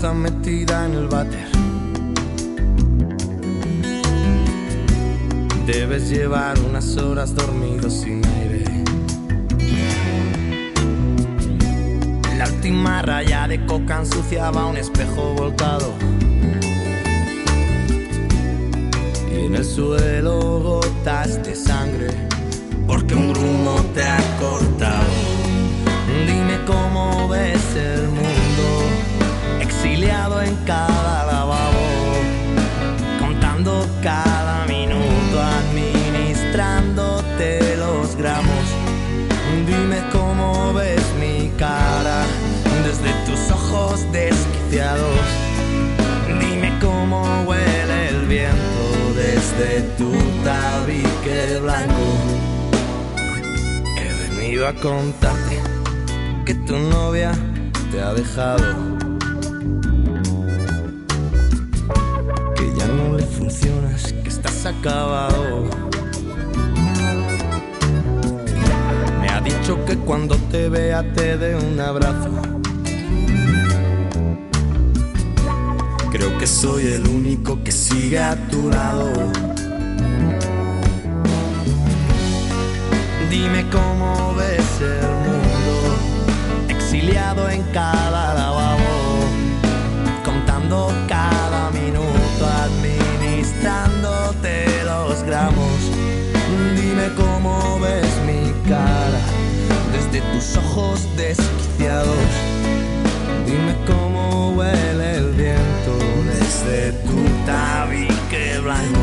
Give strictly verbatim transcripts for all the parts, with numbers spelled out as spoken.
película metida en el váter. Debes llevar unas horas dormido sin aire. La última raya de coca ensuciaba un espejo volcado. Y en el suelo gotas de sangre, porque un grumo te ha cortado. Dime cómo ves el mundo, exiliado en cada lavabo, contando cada minuto, administrándote los gramos. Dime cómo ves mi cara desde tus ojos desquiciados. Dime cómo huele el viento desde tu tabique blanco. He venido a contarte que tu novia te ha dejado, que ya no le funcionas, que estás acabado. Me ha dicho que cuando te vea te dé un abrazo. Creo que soy el único que sigue a tu lado. Dime cómo ves el mundo, exiliado en cada lavabo, contando cada minuto, administrándote los gramos. Dime cómo ves mi cara desde tus ojos desquiciados. Dime cómo huele el viento desde tu tabique blanco.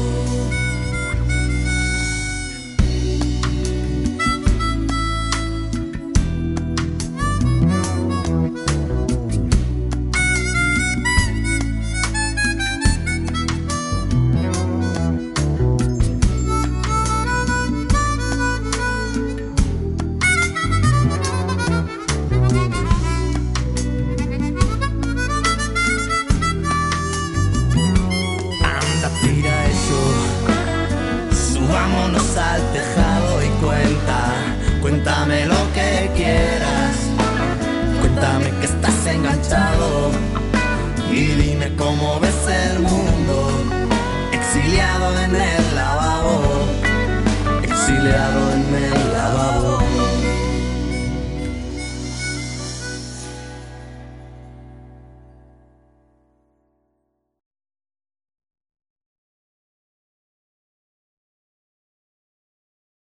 Vámonos al tejado y cuenta, cuéntame lo que quieras. Cuéntame que estás enganchado y dime cómo ves el mundo, exiliado en el lavabo.